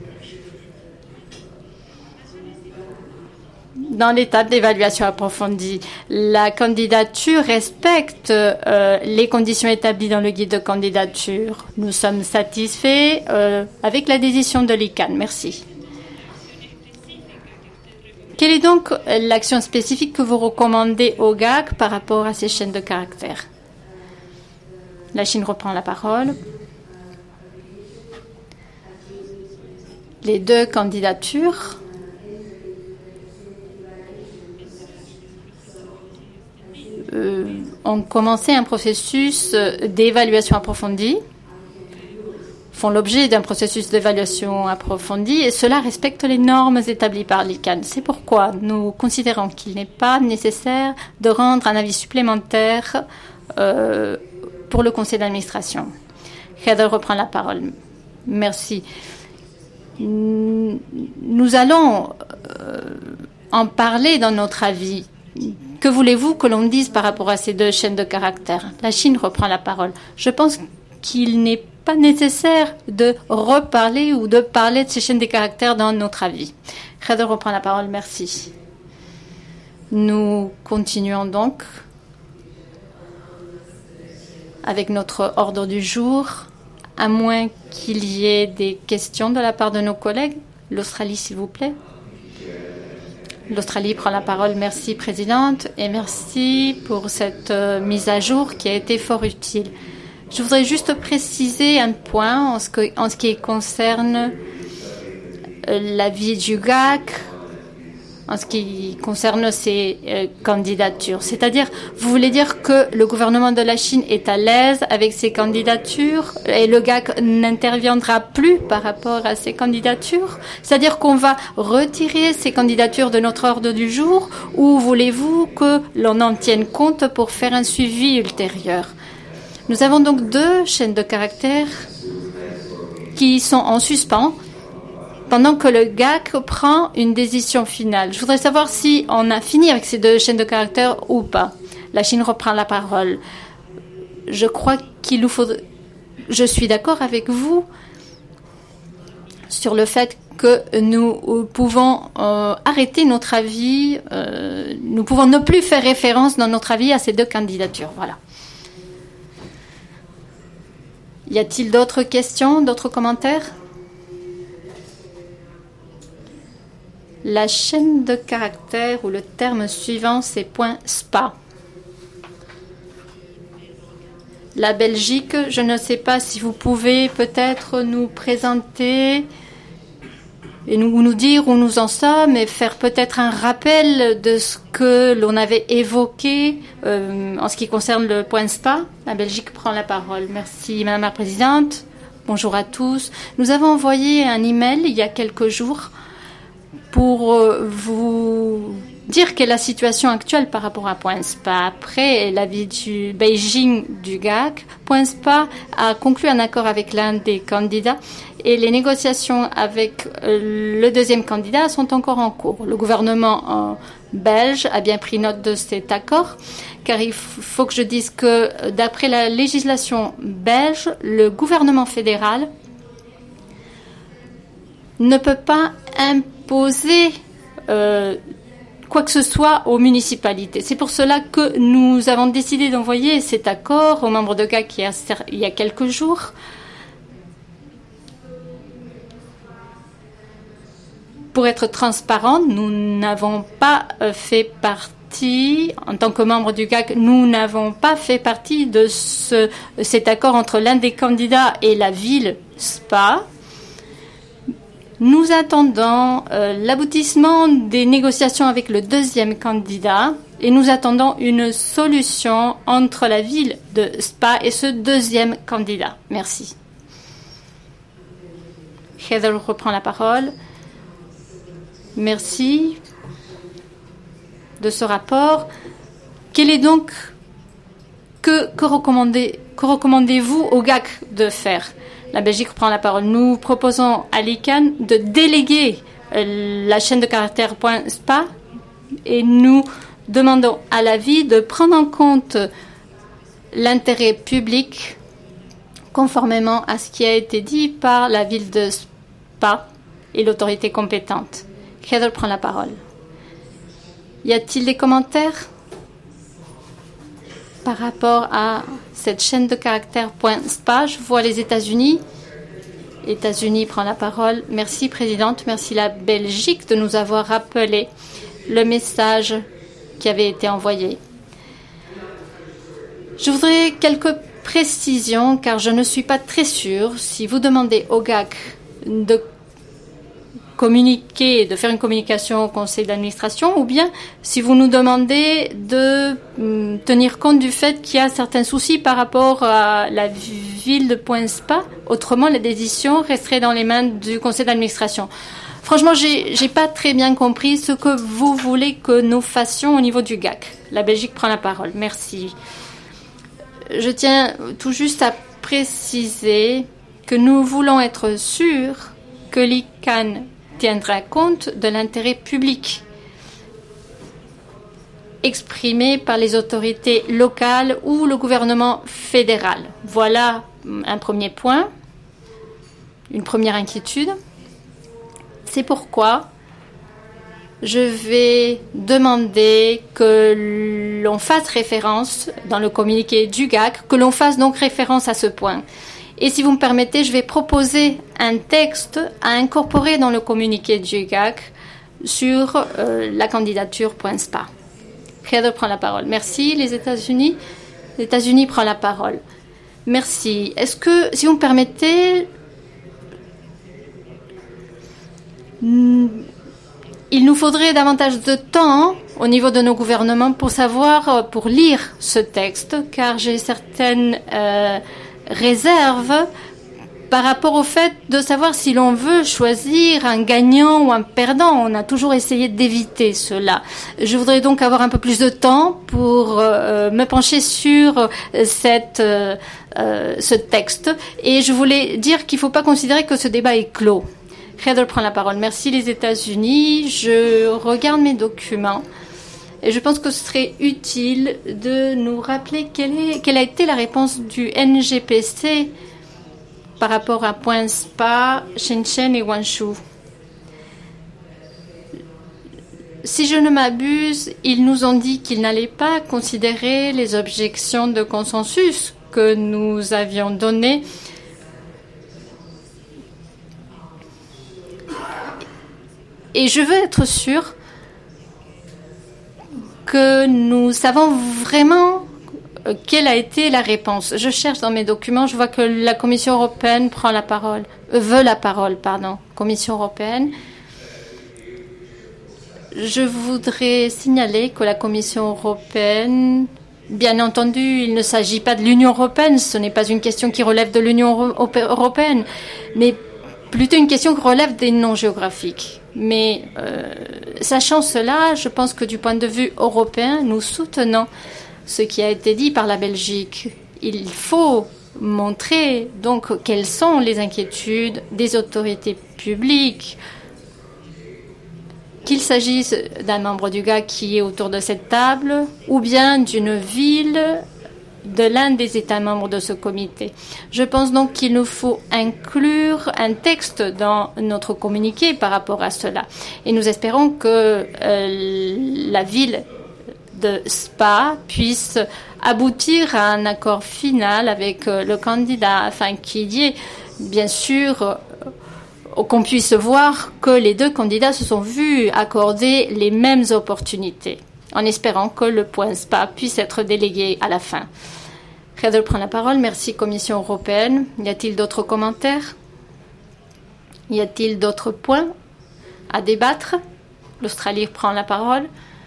dans l'étape d'évaluation approfondie. La candidature respecte euh, les conditions établies dans le guide de candidature. Nous sommes satisfaits euh, avec la décision de l'I C A N. Merci. Quelle est donc l'action spécifique que vous recommandez au G A C par rapport à ces chaînes de caractères? La Chine reprend la parole. Les deux candidatures euh, ont commencé un processus d'évaluation approfondie, font l'objet d'un processus d'évaluation approfondie et cela respecte les normes établies par l'I C A N. C'est pourquoi nous considérons qu'il n'est pas nécessaire de rendre un avis supplémentaire euh, pour le conseil d'administration. Heather reprend la parole. Merci. Nous allons euh, en parler dans notre avis. Que voulez-vous que l'on dise par rapport à ces deux chaînes de caractères? La Chine reprend la parole. Je pense qu'il n'est pas nécessaire de reparler ou de parler de ces chaînes des caractères dans notre avis. Heather reprend la parole, merci. Nous continuons donc avec notre ordre du jour, à moins qu'il y ait des questions de la part de nos collègues. L'Australie, s'il vous plaît. L'Australie prend la parole. Merci, Présidente, et merci pour cette euh, mise à jour qui a été fort utile. Je voudrais juste préciser un point en ce, que, en ce qui concerne euh, l'avis du G A C, en ce qui concerne ces euh, candidatures. C'est-à-dire, vous voulez dire que le gouvernement de la Chine est à l'aise avec ces candidatures et le G A C n'interviendra plus par rapport à ces candidatures? C'est-à-dire qu'on va retirer ces candidatures de notre ordre du jour, ou voulez-vous que l'on en tienne compte pour faire un suivi ultérieur? Nous avons donc deux chaînes de caractères qui sont en suspens pendant que le G A C prend une décision finale. Je voudrais savoir si on a fini avec ces deux chaînes de caractères ou pas. La Chine reprend la parole. Je crois qu'il nous faudrait... Je suis d'accord avec vous sur le fait que nous pouvons euh, arrêter notre avis, euh, nous pouvons ne plus faire référence dans notre avis à ces deux candidatures. Voilà. Y a-t-il d'autres questions, d'autres commentaires? La chaîne de caractères ou le terme suivant, c'est point S P A. La Belgique, je ne sais pas si vous pouvez peut-être nous présenter et nous, nous dire où nous en sommes et faire peut-être un rappel de ce que l'on avait évoqué euh, en ce qui concerne le point S P A. La Belgique prend la parole. Merci, Madame la Présidente. Bonjour à tous. Nous avons envoyé un email il y a quelques jours pour vous dire quelle est la situation actuelle par rapport à point S P A. Après l'avis du Beijing du G A C, point S P A a conclu un accord avec l'un des candidats et les négociations avec le deuxième candidat sont encore en cours. Le gouvernement belge a bien pris note de cet accord, car il faut que je dise que d'après la législation belge, le gouvernement fédéral ne peut pas imposer euh, quoi que ce soit aux municipalités. C'est pour cela que nous avons décidé d'envoyer cet accord aux membres de G A C il y a quelques jours. Pour être transparent, nous n'avons pas fait partie, en tant que membre du G A C, nous n'avons pas fait partie de ce, cet accord entre l'un des candidats et la ville S P A. Nous attendons euh, l'aboutissement des négociations avec le deuxième candidat et nous attendons une solution entre la ville de S P A et ce deuxième candidat. Merci. Heather reprend la parole. Merci de ce rapport. Quel est donc que, que recommandez, que recommandez-vous au G A C de faire? La Belgique prend la parole. Nous proposons à l'I C A N de déléguer euh, la chaîne de caractères .S P A et nous demandons à la ville de prendre en compte l'intérêt public conformément à ce qui a été dit par la ville de S P A et l'autorité compétente. Heather prend la parole. Y a-t-il des commentaires par rapport à cette chaîne de caractères .S P A? Je vois les États-Unis. États-Unis prend la parole. Merci, Présidente. Merci la Belgique de nous avoir rappelé le message qui avait été envoyé. Je voudrais quelques précisions car je ne suis pas très sûre si vous demandez au G A C de communiquer, de faire une communication au conseil d'administration ou bien si vous nous demandez de mm, tenir compte du fait qu'il y a certains soucis par rapport à la ville de .S P A. Autrement, la décision resterait dans les mains du conseil d'administration. Franchement, j'ai, j'ai pas très bien compris ce que vous voulez que nous fassions au niveau du G A C. La Belgique prend la parole. Merci. Je tiens tout juste à préciser que nous voulons être sûrs que l'I C A N tiendra compte de l'intérêt public exprimé par les autorités locales ou le gouvernement fédéral. Voilà un premier point, une première inquiétude. C'est pourquoi je vais demander que l'on fasse référence dans le communiqué du G A C, que l'on fasse donc référence à ce point. Et si vous me permettez, je vais proposer un texte à incorporer dans le communiqué du G A C sur euh, la candidature point S P A. Heather prend la parole. Merci. Les États-Unis. Les États-Unis prend la parole. Merci. Est-ce que, si vous me permettez, il nous faudrait davantage de temps au niveau de nos gouvernements pour savoir, pour lire ce texte, car j'ai certaines euh, réserves par rapport au fait de savoir si l'on veut choisir un gagnant ou un perdant. On a toujours essayé d'éviter cela. Je voudrais donc avoir un peu plus de temps pour euh, me pencher sur cette, euh, euh, ce texte. Et je voulais dire qu'il ne faut pas considérer que ce débat est clos. Heather prend la parole. Merci les États-Unis. Je regarde mes documents et je pense que ce serait utile de nous rappeler quelle, est, quelle a été la réponse du N G P C par rapport à Point S P A, Shenzhen et Wanshu. Si je ne m'abuse, ils nous ont dit qu'ils n'allaient pas considérer les objections de consensus que nous avions données. Et je veux être sûre que nous savons vraiment quelle a été la réponse. Je cherche dans mes documents, je vois que la Commission européenne prend la parole, euh, veut la parole, pardon, Commission européenne. Je voudrais signaler que la Commission européenne, bien entendu, il ne s'agit pas de l'Union européenne, ce n'est pas une question qui relève de l'Union européenne, mais plutôt une question qui relève des noms géographiques. Mais euh, sachant cela, je pense que du point de vue européen, nous soutenons ce qui a été dit par la Belgique. Il faut montrer donc quelles sont les inquiétudes des autorités publiques, qu'il s'agisse d'un membre du G A C qui est autour de cette table ou bien d'une ville de l'un des États membres de ce comité. Je pense donc qu'il nous faut inclure un texte dans notre communiqué par rapport à cela. Et nous espérons que euh, la ville de S P A puisse aboutir à un accord final avec euh, le candidat, afin qu'il y ait, bien sûr, euh, qu'on puisse voir que les deux candidats se sont vus accorder les mêmes opportunités, en espérant que le point S P A puisse être délégué à la fin. Heather prend la parole. Merci, Commission européenne. Y a-t-il d'autres commentaires? Y a-t-il d'autres points à débattre? L'Australie prend la parole.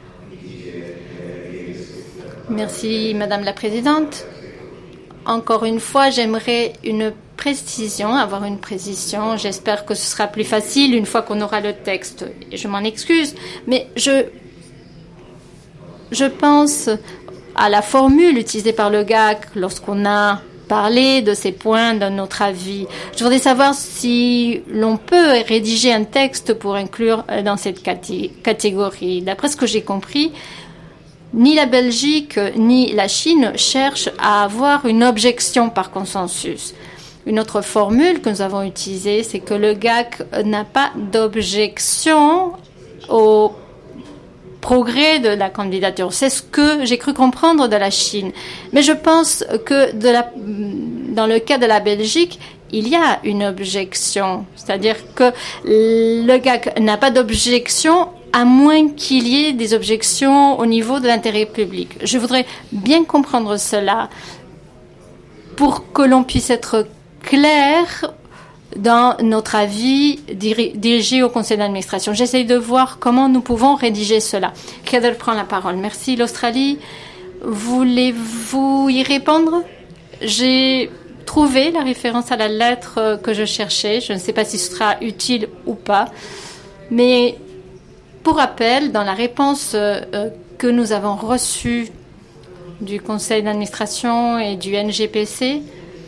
Merci, Madame la Présidente. Encore une fois, j'aimerais une précision, avoir une précision. J'espère que ce sera plus facile une fois qu'on aura le texte. Et je m'en excuse, mais je, je pense à la formule utilisée par le G A C lorsqu'on a parlé de ces points dans notre avis. Je voudrais savoir si l'on peut rédiger un texte pour inclure dans cette catégorie. D'après ce que j'ai compris, ni la Belgique ni la Chine cherchent à avoir une objection par consensus. Une autre formule que nous avons utilisée, c'est que le G A C n'a pas d'objection au progrès de la candidature. C'est ce que j'ai cru comprendre de la Chine. Mais je pense que de la, dans le cas de la Belgique, il y a une objection. C'est-à-dire que le G A C n'a pas d'objection à moins qu'il y ait des objections au niveau de l'intérêt public. Je voudrais bien comprendre cela pour que l'on puisse être clair dans notre avis dirigé au conseil d'administration. J'essaie de voir comment nous pouvons rédiger cela. Heather prend la parole. Merci. L'Australie, voulez-vous y répondre? J'ai trouvé la référence à la lettre que je cherchais. Je ne sais pas si ce sera utile ou pas. Mais pour rappel, dans la réponse euh, que nous avons reçue du conseil d'administration et du N G P C,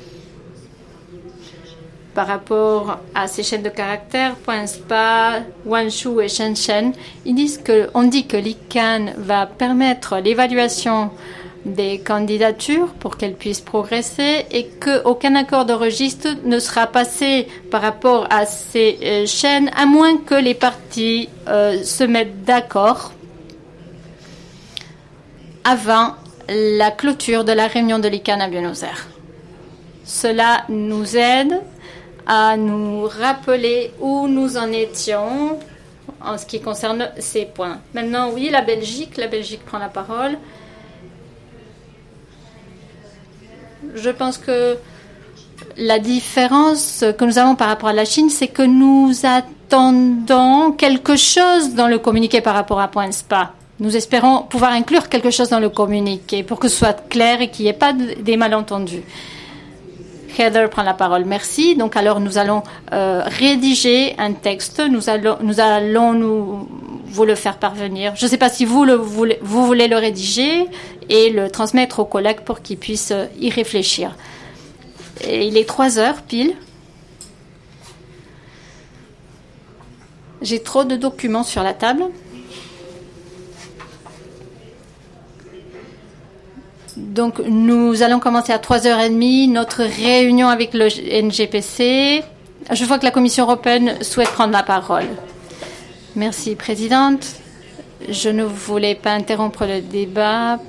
par rapport à ces chaînes de caractères, Point S P A, Wanshu et Shenzhen, ils disent que, on dit que l'I C A N va permettre l'évaluation des candidatures pour qu'elles puissent progresser et qu'aucun accord de registre ne sera passé par rapport à ces euh, chaînes, à moins que les partis euh, se mettent d'accord avant la clôture de la réunion de l'I C A N à Buenos Aires. Cela nous aide à nous rappeler où nous en étions en ce qui concerne ces points. Maintenant, oui, la Belgique, la Belgique prend la parole. Je pense que la différence que nous avons par rapport à la Chine, c'est que nous attendons quelque chose dans le communiqué par rapport à Point S P A. Nous espérons pouvoir inclure quelque chose dans le communiqué pour que ce soit clair et qu'il n'y ait pas de, des malentendus. Heather prend la parole. Merci. Donc, alors, nous allons euh, rédiger un texte. Nous allons, nous allons nous, vous le faire parvenir. Je ne sais pas si vous, le, vous, vous voulez le rédiger et le transmettre aux collègues pour qu'ils puissent y réfléchir. Et il est trois heures pile. J'ai trop de documents sur la table. Donc, nous allons commencer à trois heures trente notre réunion avec le N G P C. Je vois que la Commission européenne souhaite prendre la parole. Merci, Présidente. Je ne voulais pas interrompre le débat,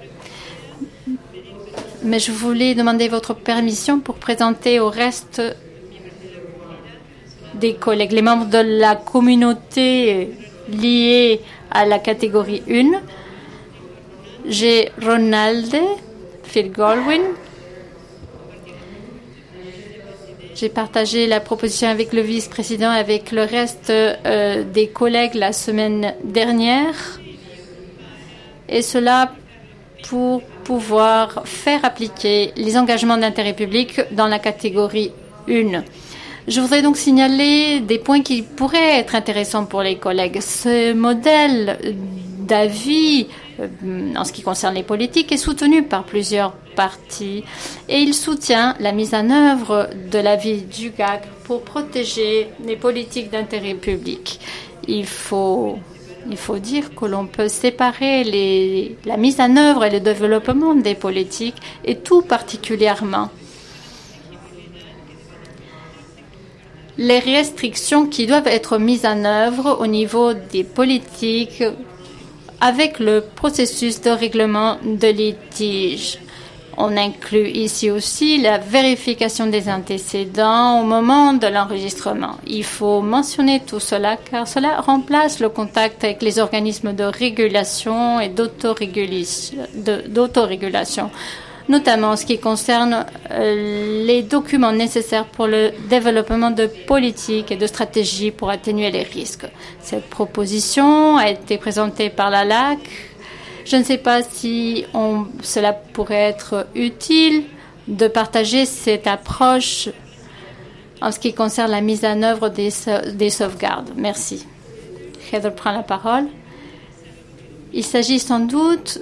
mais je voulais demander votre permission pour présenter au reste des collègues, les membres de la communauté liée à la catégorie un. J'ai Ronald, Phil Goldwyn. J'ai partagé la proposition avec le vice-président et avec le reste euh, des collègues la semaine dernière. Et cela pour pouvoir faire appliquer les engagements d'intérêt public dans la catégorie un. Je voudrais donc signaler des points qui pourraient être intéressants pour les collègues. Ce modèle d'avis en ce qui concerne les politiques est soutenu par plusieurs partis et il soutient la mise en œuvre de l'avis du G A C pour protéger les politiques d'intérêt public. Il faut, il faut dire que l'on peut séparer les, la mise en œuvre et le développement des politiques et tout particulièrement les restrictions qui doivent être mises en œuvre au niveau des politiques avec le processus de règlement de litige. On inclut ici aussi la vérification des antécédents au moment de l'enregistrement. Il faut mentionner tout cela car cela remplace le contact avec les organismes de régulation et d'autorégulation, notamment en ce qui concerne euh, les documents nécessaires pour le développement de politiques et de stratégies pour atténuer les risques. Cette proposition a été présentée par la L A C. Je ne sais pas si on, cela pourrait être utile de partager cette approche en ce qui concerne la mise en œuvre des, des sauvegardes. Merci. Heather prend la parole. Il s'agit sans doute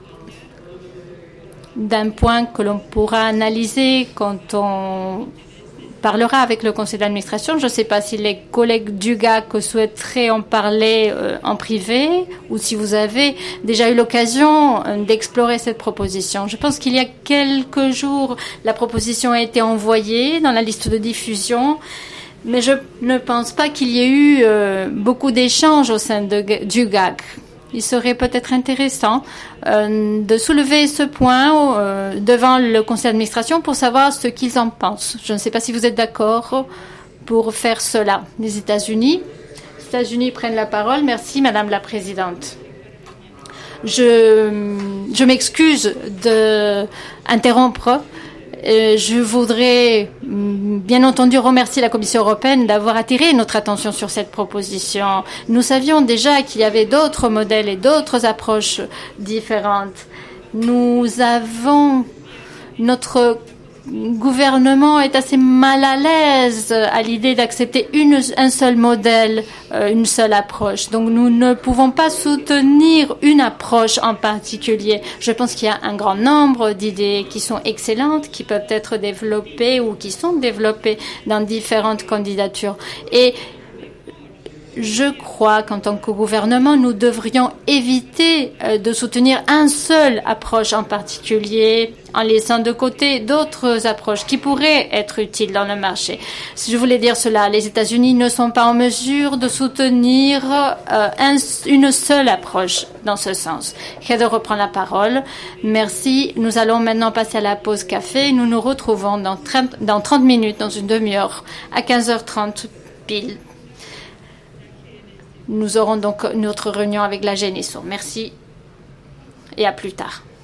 d'un point que l'on pourra analyser quand on parlera avec le conseil d'administration. Je ne sais pas si les collègues du G A C souhaiteraient en parler euh, en privé ou si vous avez déjà eu l'occasion euh, d'explorer cette proposition. Je pense qu'il y a quelques jours, la proposition a été envoyée dans la liste de diffusion, mais je ne pense pas qu'il y ait eu euh, beaucoup d'échanges au sein de, du G A C. Il serait peut-être intéressant euh, de soulever ce point euh, devant le conseil d'administration pour savoir ce qu'ils en pensent. Je ne sais pas si vous êtes d'accord pour faire cela. Les États-Unis, les États-Unis prennent la parole. Merci, Madame la Présidente. Je, je m'excuse d'interrompre. Euh, je voudrais bien entendu remercier la Commission européenne d'avoir attiré notre attention sur cette proposition. Nous savions déjà qu'il y avait d'autres modèles et d'autres approches différentes. Nous avons notre gouvernement est assez mal à l'aise à l'idée d'accepter une, un seul modèle, euh, une seule approche. Donc nous ne pouvons pas soutenir une approche en particulier. Je pense qu'il y a un grand nombre d'idées qui sont excellentes, qui peuvent être développées ou qui sont développées dans différentes candidatures. Et je crois qu'en tant que gouvernement, nous devrions éviter euh, de soutenir un seul approche en particulier, en laissant de côté d'autres approches qui pourraient être utiles dans le marché. Si je voulais dire cela, les États-Unis ne sont pas en mesure de soutenir euh, un, une seule approche dans ce sens. Heather reprend la parole. Merci. Nous allons maintenant passer à la pause café. Nous nous retrouvons dans trente, dans trente minutes, dans une demi-heure, à quinze heures trente pile. Nous aurons donc notre réunion avec la Géniso. Merci et à plus tard.